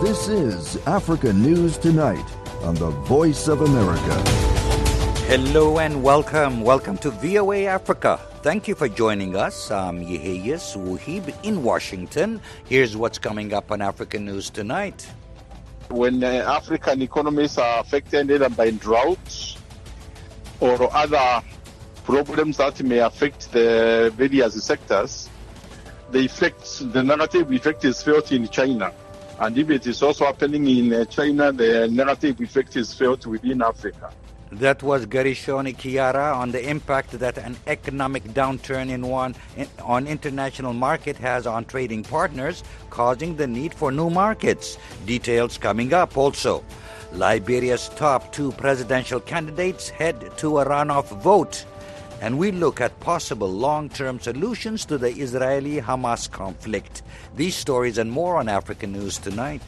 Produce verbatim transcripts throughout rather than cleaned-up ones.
This is Africa News Tonight on the Voice of America. Hello and welcome. Welcome to V O A Africa. Thank you for joining us. I'm Yeheyes Wuhib in Washington. Here's what's coming up on Africa News Tonight. When uh, African economies are affected either by droughts or other problems that may affect the various sectors, the effect, the negative effect is felt in China. And if it is also happening in uh, China, the negative effect is felt within Africa. That was Garishoni Kiara on the impact that an economic downturn in one in, on international market has on trading partners, causing the need for new markets. Details coming up also. Liberia's top two presidential candidates head to a runoff vote. And we look at possible long-term solutions to the Israeli-Hamas conflict. These stories and more on African News Tonight.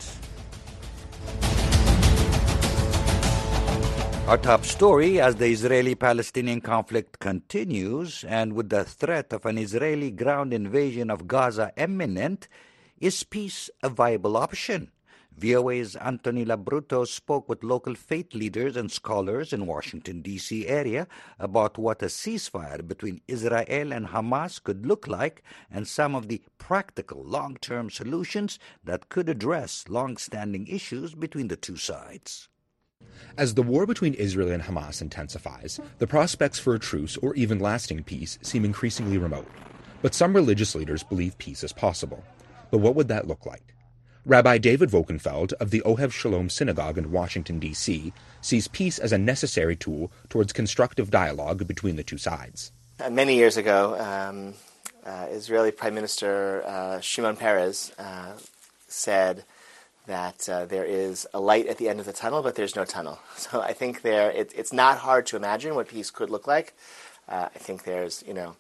Our top story, as the Israeli-Palestinian conflict continues, and with the threat of an Israeli ground invasion of Gaza imminent, is peace a viable option? V O A's Anthony Labruto spoke with local faith leaders and scholars in Washington, D C area about what a ceasefire between Israel and Hamas could look like and some of the practical long-term solutions that could address long-standing issues between the two sides. As the war between Israel and Hamas intensifies, the prospects for a truce or even lasting peace seem increasingly remote. But some religious leaders believe peace is possible. But what would that look like? Rabbi David Vokenfeld of the Ohev Shalom Synagogue in Washington, D C, sees peace as a necessary tool towards constructive dialogue between the two sides. Uh, many years ago, um, uh, Israeli Prime Minister uh, Shimon Peres uh, said that uh, there is a light at the end of the tunnel, but there's no tunnel. So I think there it, it's not hard to imagine what peace could look like. Uh, I think there's, you know,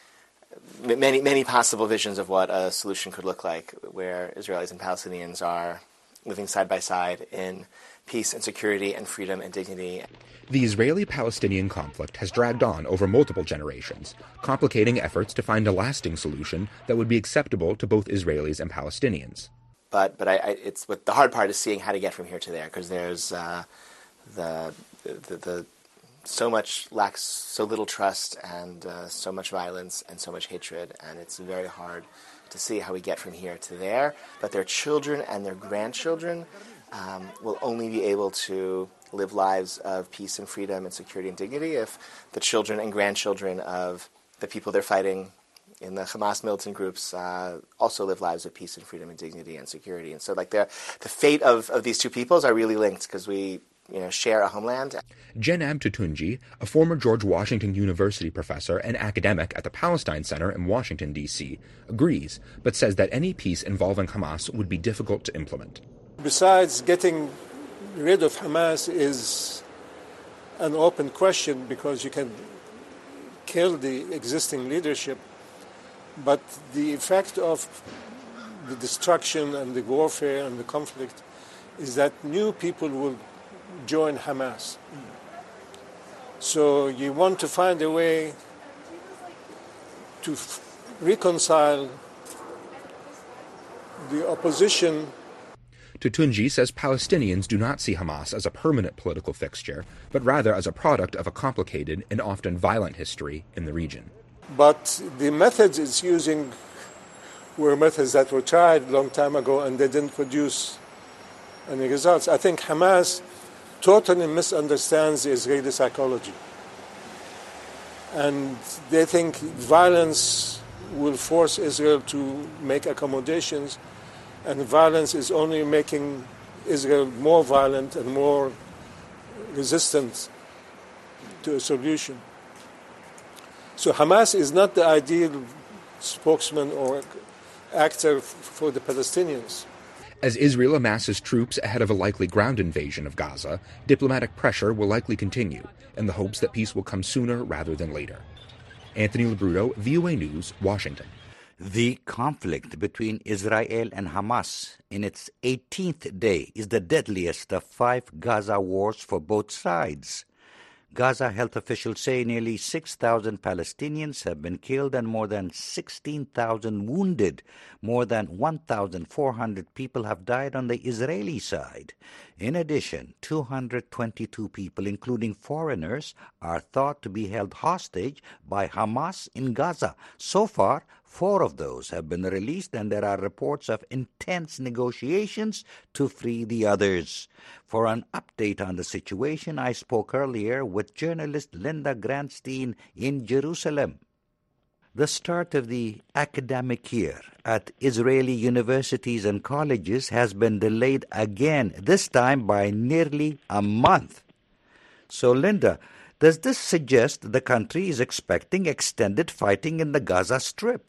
many many possible visions of what a solution could look like, where Israelis and Palestinians are living side by side in peace and security and freedom and dignity. The Israeli-Palestinian conflict has dragged on over multiple generations, complicating efforts to find a lasting solution that would be acceptable to both Israelis and Palestinians. But but I, I, it's what the hard part is seeing how to get from here to there, because there's uh, the, the the so much lacks so little trust and uh, so much violence and so much hatred, and it's very hard to see how we get from here to there. But their children and their grandchildren um, will only be able to live lives of peace and freedom and security and dignity if the children and grandchildren of the people they're fighting in the Hamas militant groups uh, also live lives of peace and freedom and dignity and security. And so like the the fate of, of these two peoples are really linked, because we you know share a homeland. Jenab Tutunji, a former George Washington University professor and academic at the Palestine Center in Washington, D C, agrees, but says that any peace involving Hamas would be difficult to implement. Besides, getting rid of Hamas is an open question, because you can kill the existing leadership. But the effect of the destruction and the warfare and the conflict is that new people will join Hamas. So you want to find a way to f- reconcile the opposition. Tutunji says Palestinians do not see Hamas as a permanent political fixture, but rather as a product of a complicated and often violent history in the region. But the methods it's using were methods that were tried a long time ago, and they didn't produce any results. I think Hamas totally misunderstands the Israeli psychology. And they think violence will force Israel to make accommodations, and violence is only making Israel more violent and more resistant to a solution. So Hamas is not the ideal spokesman or actor for the Palestinians. As Israel amasses troops ahead of a likely ground invasion of Gaza, diplomatic pressure will likely continue in the hopes that peace will come sooner rather than later. Anthony Labruto, V O A News, Washington. The conflict between Israel and Hamas in its eighteenth day is the deadliest of five Gaza wars for both sides. Gaza health officials say nearly six thousand Palestinians have been killed and more than sixteen thousand wounded. More than one thousand four hundred people have died on the Israeli side. In addition, two hundred twenty-two people, including foreigners, are thought to be held hostage by Hamas in Gaza. So far, four of those have been released, and there are reports of intense negotiations to free the others. For an update on the situation, I spoke earlier with journalist Linda Grantstein in Jerusalem. The start of the academic year at Israeli universities and colleges has been delayed again, this time by nearly a month. So, Linda, does this suggest the country is expecting extended fighting in the Gaza Strip?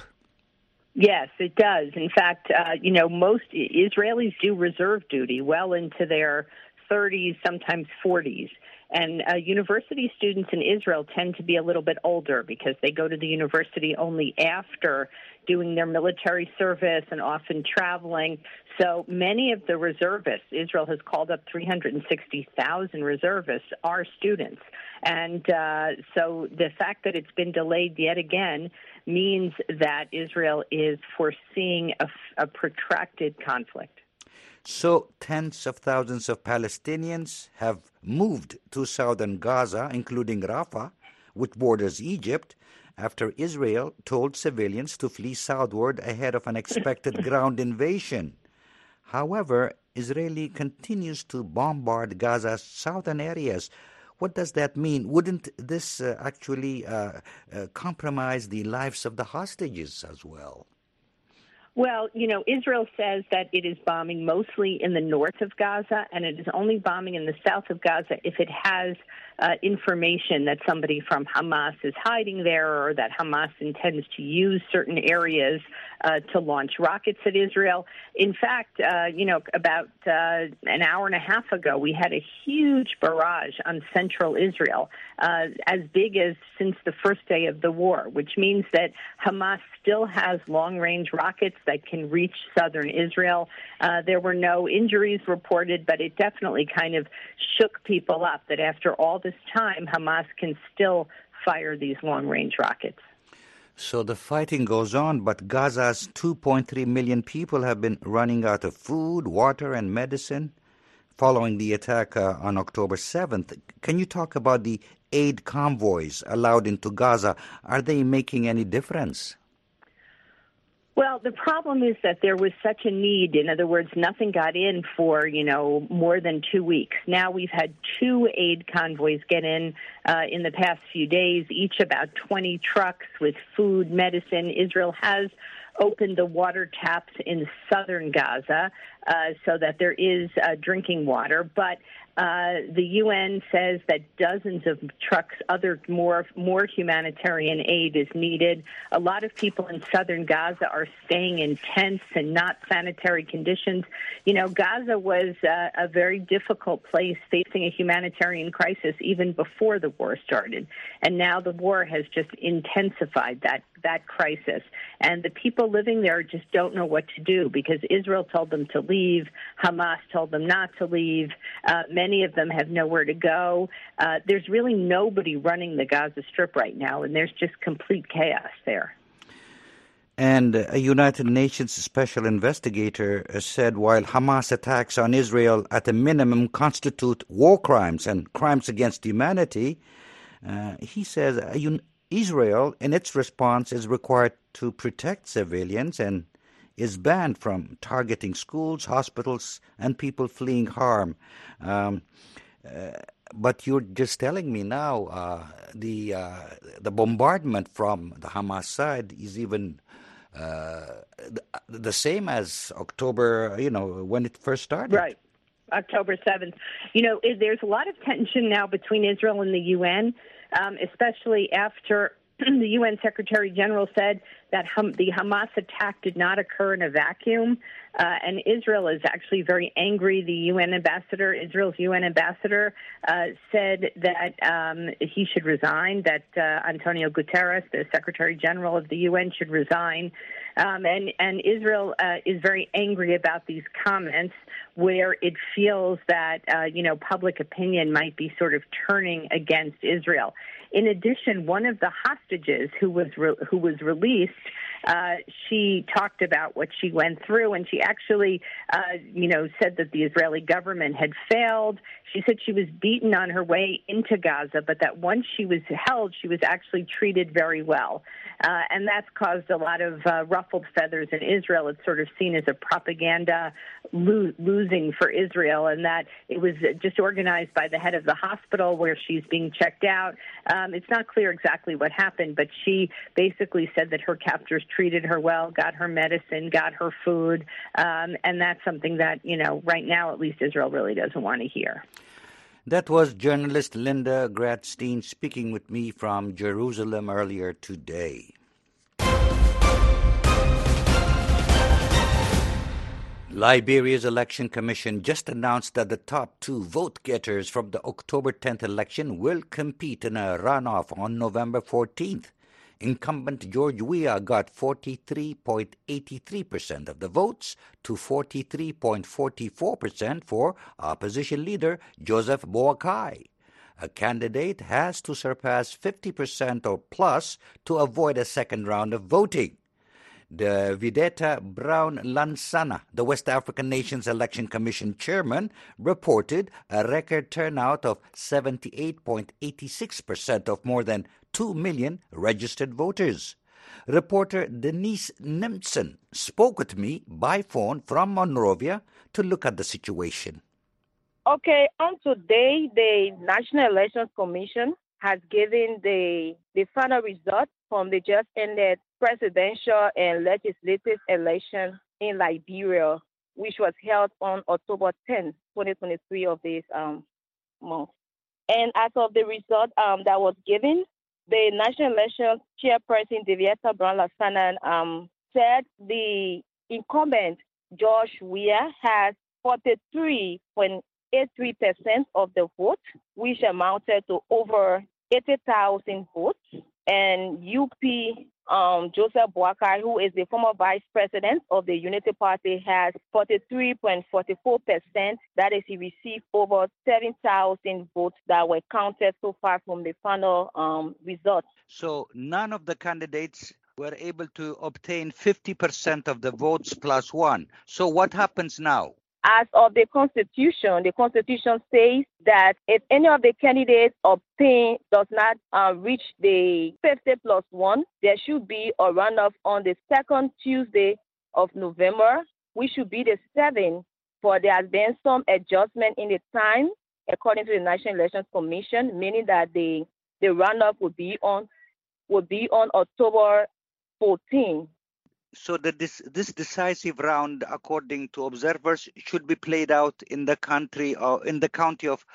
Yes, it does. In fact, uh, you know, most Israelis do reserve duty well into their thirties, sometimes forties. And uh, university students in Israel tend to be a little bit older because they go to the university only after doing their military service and often traveling. So many of the reservists, Israel has called up three hundred sixty thousand reservists, are students. And uh, so the fact that it's been delayed yet again means that Israel is foreseeing a, a protracted conflict. So tens of thousands of Palestinians have moved to southern Gaza, including Rafah, which borders Egypt, after Israel told civilians to flee southward ahead of an expected ground invasion. However, Israel continues to bombard Gaza's southern areas. What does that mean? Wouldn't this uh, actually uh, uh, compromise the lives of the hostages as well? Well, you know, Israel says that it is bombing mostly in the north of Gaza, and it is only bombing in the south of Gaza if it has uh, information that somebody from Hamas is hiding there or that Hamas intends to use certain areas uh, to launch rockets at Israel. In fact, uh, you know, about uh, an hour and a half ago, we had a huge barrage on central Israel, uh, as big as since the first day of the war, which means that Hamas still has long-range rockets that can reach southern Israel. Uh, there were no injuries reported, but it definitely kind of shook people up that after all this time, Hamas can still fire these long-range rockets. So the fighting goes on, but Gaza's two point three million people have been running out of food, water, and medicine following the attack uh, on October seventh. Can you talk about the aid convoys allowed into Gaza? Are they making any difference? Well, the problem is that there was such a need. In other words, nothing got in for, you know, more than two weeks. Now we've had two aid convoys get in uh, in the past few days, each about twenty trucks with food, medicine. Israel has opened the water taps in southern Gaza uh, so that there is uh, drinking water, but Uh, the U N says that dozens of trucks, other more more humanitarian aid is needed. A lot of people in southern Gaza are staying in tents and not sanitary conditions. You know, Gaza was uh, a very difficult place facing a humanitarian crisis even before the war started. And now the war has just intensified that, that crisis. And the people living there just don't know what to do because Israel told them to leave. Hamas told them not to leave. Uh, Many of them have nowhere to go. Uh, there's really nobody running the Gaza Strip right now, and there's just complete chaos there. And a United Nations special investigator said while Hamas attacks on Israel at a minimum constitute war crimes and crimes against humanity, uh, he says uh, Israel, in its response, is required to protect civilians and is banned from targeting schools, hospitals, and people fleeing harm. Um, uh, but you're just telling me now uh, the uh, the bombardment from the Hamas side is even uh, the, the same as October, you know, when it first started. Right. October seventh. You know, there's a lot of tension now between Israel and the U N, um, especially after the U N Secretary General said that hum, the Hamas attack did not occur in a vacuum, uh, and Israel is actually very angry. The U N ambassador, Israel's U N ambassador, uh, said that um, he should resign, that uh, Antonio Guterres, the Secretary General of the U N, should resign. Um, and, and Israel uh, is very angry about these comments where it feels that, uh, you know, public opinion might be sort of turning against Israel. In addition, one of the hostages who was re- who was released, uh, she talked about what she went through, and she actually, uh, you know, said that the Israeli government had failed. She said she was beaten on her way into Gaza, but that once she was held, she was actually treated very well. Uh, and that's caused a lot of uh, ruffled feathers in Israel. It's sort of seen as a propaganda lo- losing for Israel, and that it was just organized by the head of the hospital where she's being checked out. Um, it's not clear exactly what happened, but she basically said that her captors treated her well, got her medicine, got her food, um, and that's something that, you know, right now at least Israel really doesn't want to hear. That was journalist Linda Gradstein speaking with me from Jerusalem earlier today. Liberia's Election Commission just announced that the top two vote-getters from the October tenth election will compete in a runoff on November fourteenth. Incumbent George Weah got forty-three point eight three percent of the votes to forty-three point four four percent for opposition leader Joseph Boakai. A candidate has to surpass fifty percent or plus to avoid a second round of voting. The Videta Brown Lansana, the West African Nations Election Commission chairman, reported a record turnout of seventy-eight point eight six percent of more than two million registered voters. Reporter Denise Nimson spoke with me by phone from Monrovia to look at the situation. Okay, on today, the National Elections Commission has given the, the final result from the just ended presidential and legislative election in Liberia, which was held on October tenth, twenty twenty-three of this um, month. And as of the result um, that was given, the National Elections Chairperson, Devietta Brown Lansana, um, said the incumbent, George Weah, has forty-three point eight three percent of the vote, which amounted to over eighty thousand votes. And U P um, Joseph Boakai, who is the former vice president of the Unity Party, has forty-three point four four percent. That is, he received over seven thousand votes that were counted so far from the final um, results. So none of the candidates were able to obtain fifty percent of the votes plus one. So what happens now? As of the Constitution, the Constitution says that if any of the candidates obtain does not uh, reach the fifty plus one, there should be a runoff on the second Tuesday of November, which should be the seventh, for there has been some adjustment in the time, according to the National Elections Commission, meaning that the, the runoff would be on would be on October fourteenth. So that this this decisive round, according to observers, should be played out in the country or in the county of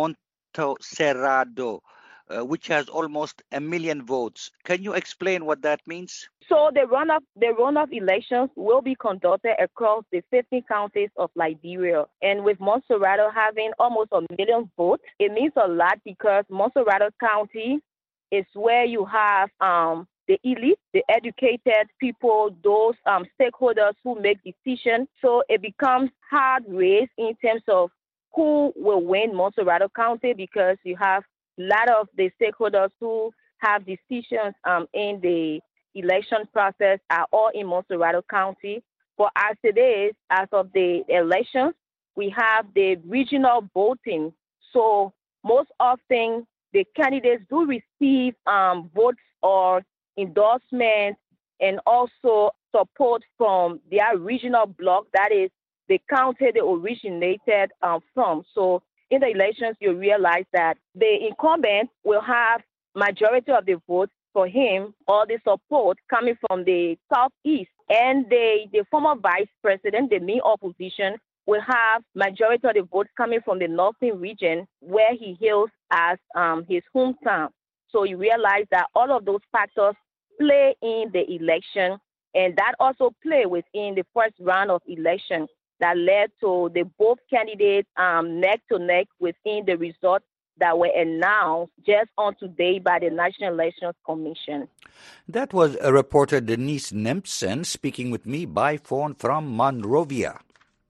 Montserrado, uh, which has almost a million votes. Can you explain what that means? So the runoff the runoff elections will be conducted across the fifteen counties of Liberia, and with Montserrado having almost a million votes, it means a lot because Montserrado County is where you have um. the elite, the educated people, those um, stakeholders who make decisions. So it becomes hard race in terms of who will win Montserrado County because you have a lot of the stakeholders who have decisions um, in the election process are all in Montserrado County. But as it is, as of the elections, we have the regional voting. So most often the candidates do receive um, votes or endorsement and also support from their regional bloc, that is the county they originated um, from. So in the elections, you realize that the incumbent will have majority of the votes for him or the support coming from the southeast. And the, the former vice president, the main opposition, will have majority of the votes coming from the northern region where he hails as um, his hometown. So you realize that all of those factors play in the election, and that also played within the first round of election that led to the both candidates um, neck to neck within the results that were announced just on today by the National Elections Commission. That was a reporter Denise Nempson speaking with me by phone from Monrovia.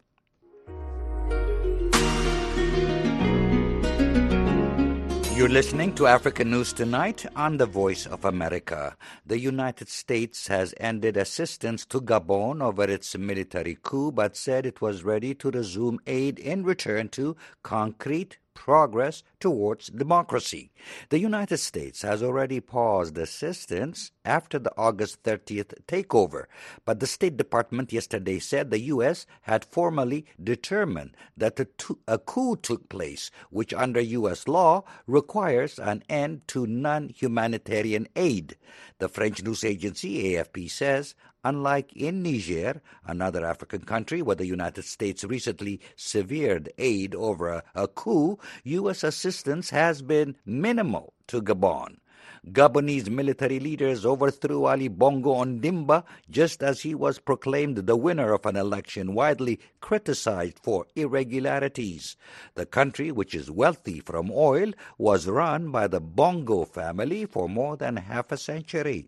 You're listening to African News Tonight on the Voice of America. The United States has ended assistance to Gabon over its military coup, but said it was ready to resume aid in return to concrete progress towards democracy. The United States has already paused assistance after the August thirtieth takeover, but the State Department yesterday said the U S had formally determined that a, to- a coup took place, which under U S law requires an end to non-humanitarian aid. The French news agency A F P says, unlike in Niger, another African country where the United States recently severed aid over a, a coup, U S assistance has been minimal to Gabon. Gabonese military leaders overthrew Ali Bongo Ondimba just as he was proclaimed the winner of an election widely criticized for irregularities. The country, which is wealthy from oil, was run by the Bongo family for more than half a century.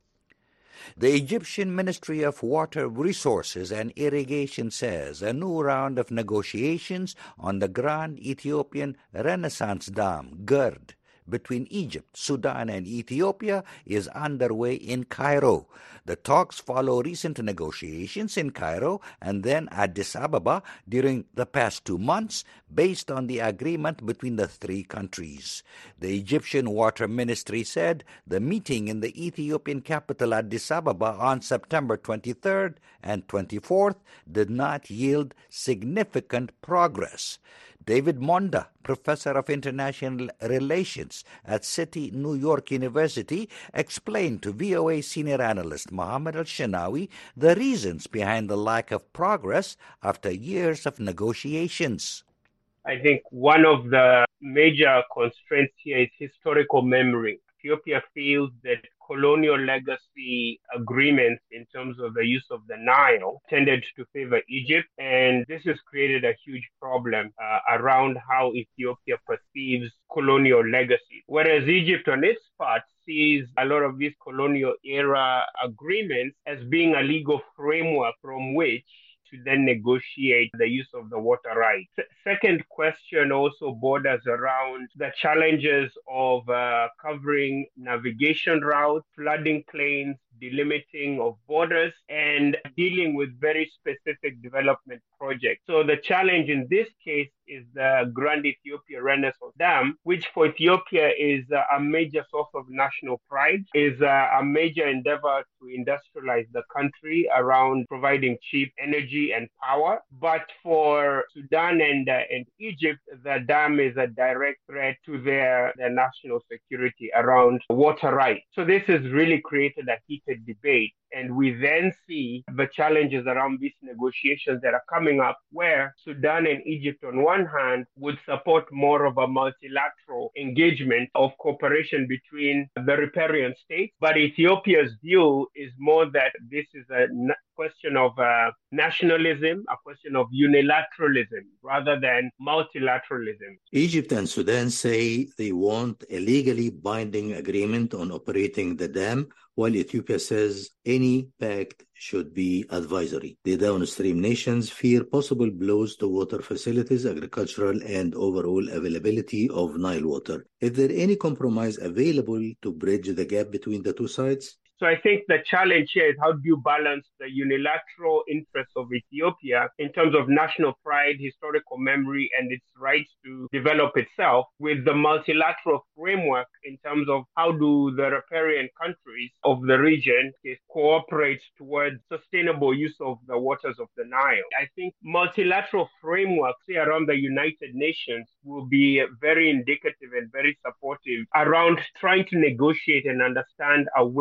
The Egyptian Ministry of Water Resources and Irrigation says a new round of negotiations on the Grand Ethiopian Renaissance Dam, GERD, between Egypt, Sudan, and Ethiopia is underway in Cairo. The talks follow recent negotiations in Cairo and then Addis Ababa during the past two months based on the agreement between the three countries. The Egyptian Water Ministry said the meeting in the Ethiopian capital Addis Ababa on September twenty-third and twenty-fourth did not yield significant progress. David Monda, professor of international relations at City New York University, explained to V O A senior analyst Mohammed Al-Shanawi the reasons behind the lack of progress after years of negotiations. I think one of the major constraints here is historical memory. Ethiopia feels that colonial legacy agreements in terms of the use of the Nile tended to favor Egypt, and this has created a huge problem uh, around how Ethiopia perceives colonial legacy. Whereas Egypt, on its part, sees a lot of these colonial era agreements as being a legal framework from which to then negotiate the use of the water rights. Second question also borders around the challenges of uh, covering navigation routes, flooding plains, delimiting of borders, and dealing with very specific development projects. So the challenge in this case is the Grand Ethiopia Renaissance Dam, which for Ethiopia is a major source of national pride, is a major endeavor to industrialize the country around providing cheap energy and power. But for Sudan and, uh, and Egypt, the dam is a direct threat to their, their national security around water rights. So this has really created a heated debate. And we then see the challenges around these negotiations that are coming up, where Sudan and Egypt, on one hand, would support more of a multilateral engagement of cooperation between the riparian states. But Ethiopia's view is more that this is a question of uh, nationalism, a question of unilateralism, rather than multilateralism. Egypt and Sudan say they want a legally binding agreement on operating the dam, while Ethiopia says any pact should be advisory. The downstream nations fear possible blows to water facilities, agricultural, and overall availability of Nile water. Is there any compromise available to bridge the gap between the two sides? So I think the challenge here is how do you balance the unilateral interests of Ethiopia in terms of national pride, historical memory, and its rights to develop itself with the multilateral framework in terms of how do the riparian countries of the region cooperate towards sustainable use of the waters of the Nile. I think multilateral frameworks around the United Nations will be very indicative and very supportive around trying to negotiate and understand a way forward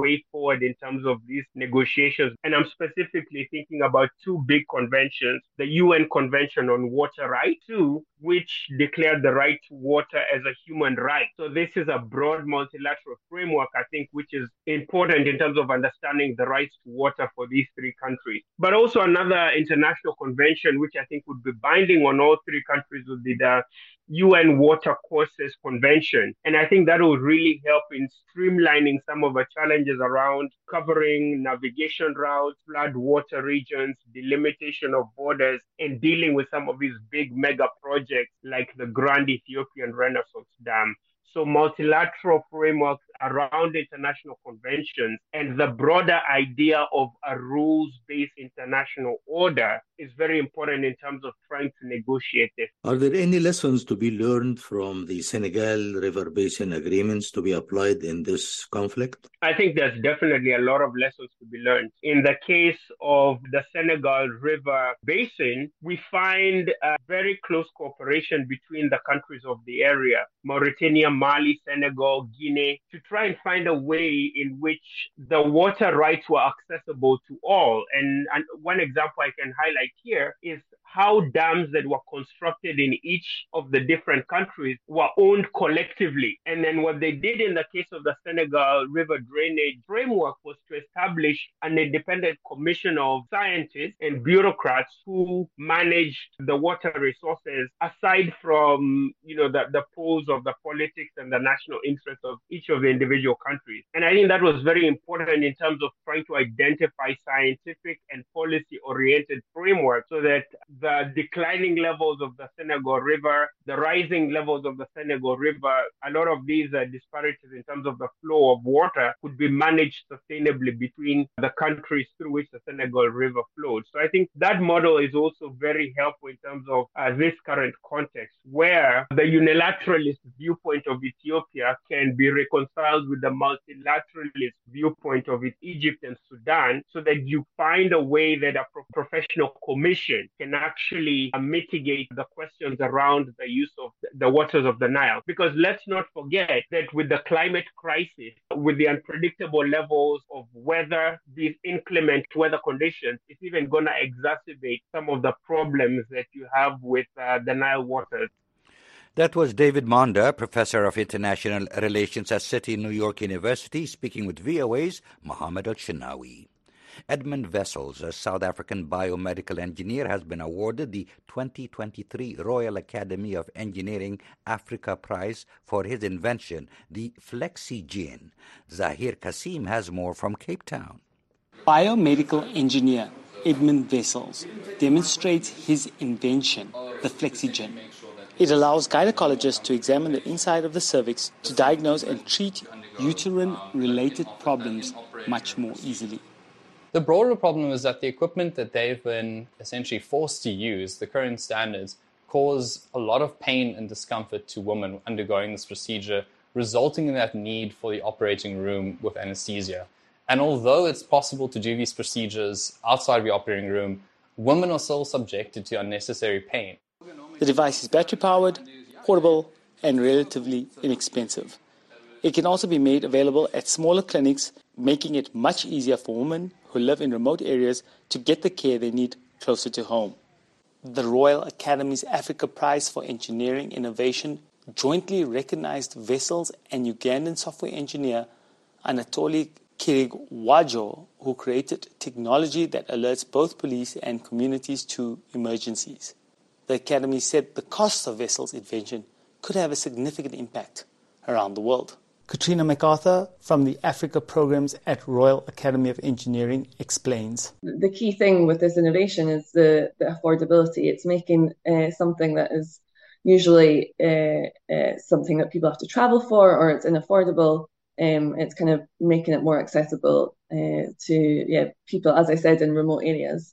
forward in terms of these negotiations. And I'm specifically thinking about two big conventions, the U N Convention on Water Rights, two, which declared the right to water as a human right. So this is a broad multilateral framework, I think, which is important in terms of understanding the rights to water for these three countries. But also another international convention, which I think would be binding on all three countries, would be the U N Water Courses Convention. And I think that will really help in streamlining some of the challenges around covering navigation routes, flood water regions, delimitation of borders, and dealing with some of these big mega projects like the Grand Ethiopian Renaissance Dam. So multilateral frameworks around international conventions and the broader idea of a rules-based international order is very important in terms of trying to negotiate this. Are there any lessons to be learned from the Senegal River Basin agreements to be applied in this conflict? I think there's definitely a lot of lessons to be learned. In the case of the Senegal River Basin, we find a very close cooperation between the countries of the area, Mauritania, Mali, Senegal, Guinea, to try and find a way in which the water rights were accessible to all. And, and one example I can highlight here is how dams that were constructed in each of the different countries were owned collectively. And then what they did in the case of the Senegal River Drainage Framework was to establish an independent commission of scientists and bureaucrats who managed the water resources aside from, you know, the, the poles of the politics and the national interests of each of the individual countries. And I think that was very important in terms of trying to identify scientific and policy-oriented frameworks so that the declining levels of the Senegal River, the rising levels of the Senegal River, a lot of these uh, disparities in terms of the flow of water could be managed sustainably between the countries through which the Senegal River flows. So I think that model is also very helpful in terms of uh, this current context, where the unilateralist viewpoint of Ethiopia can be reconciled with the multilateralist viewpoint of Egypt and Sudan, so that you find a way that a pro- professional commission can actually uh, mitigate the questions around the use of the waters of the Nile. Because let's not forget that with the climate crisis, with the unpredictable levels of weather, these inclement weather conditions, it's even going to exacerbate some of the problems that you have with uh, the Nile waters. That was David Monda, Professor of International Relations at City New York University, speaking with V O A's Mohammed Al-Shinawi. Edmund Wessels, a South African biomedical engineer, has been awarded the twenty twenty-three Royal Academy of Engineering Africa Prize for his invention, the FlexiGene. Zahir Kasim has more from Cape Town. Biomedical engineer Edmund Wessels demonstrates his invention, the FlexiGene. It allows gynecologists to examine the inside of the cervix to diagnose and treat uterine-related problems much more easily. The broader problem is that the equipment that they've been essentially forced to use, the current standards, cause a lot of pain and discomfort to women undergoing this procedure, resulting in that need for the operating room with anesthesia. And although it's possible to do these procedures outside the operating room, women are still subjected to unnecessary pain. The device is battery-powered, portable, and relatively inexpensive. It can also be made available at smaller clinics, making it much easier for women who live in remote areas to get the care they need closer to home. The Royal Academy's Africa Prize for Engineering Innovation jointly recognized Wessels and Ugandan software engineer Anatoly Kirigwajo, who created technology that alerts both police and communities to emergencies. The Academy said the cost of Wessels' invention could have a significant impact around the world. Katrina MacArthur from the Africa programs at Royal Academy of Engineering explains. The key thing with this innovation is the, the affordability. It's making uh, something that is usually uh, uh, something that people have to travel for, or it's unaffordable. Um, it's kind of making it more accessible uh, to yeah people, as I said, in remote areas.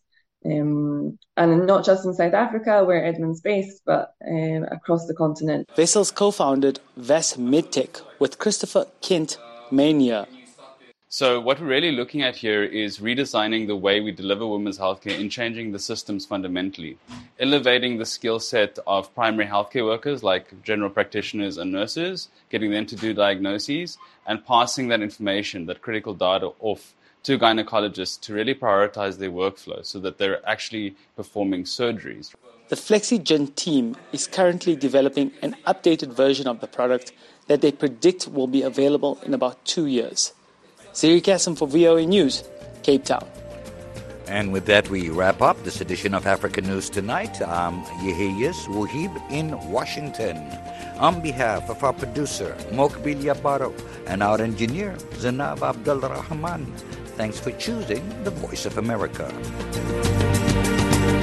Um, and not just in South Africa, where Edmund's based, but um, across the continent. Wessels co-founded V A S Medtech with Christopher Kent Mania. So what we're really looking at here is redesigning the way we deliver women's healthcare and changing the systems fundamentally, elevating the skill set of primary healthcare workers like general practitioners and nurses, getting them to do diagnoses, and passing that information, that critical data, off to gynecologists to really prioritize their workflow so that they're actually performing surgeries. The FlexiGen team is currently developing an updated version of the product that they predict will be available in about two years. Siri Kassim for V O A News, Cape Town. And with that, we wrap up this edition of Africa News Tonight. I'm Yehiyas Wuhib in Washington. On behalf of our producer, Mokbil Yabaro, and our engineer, Zanab Abdul Rahman, thanks for choosing the Voice of America.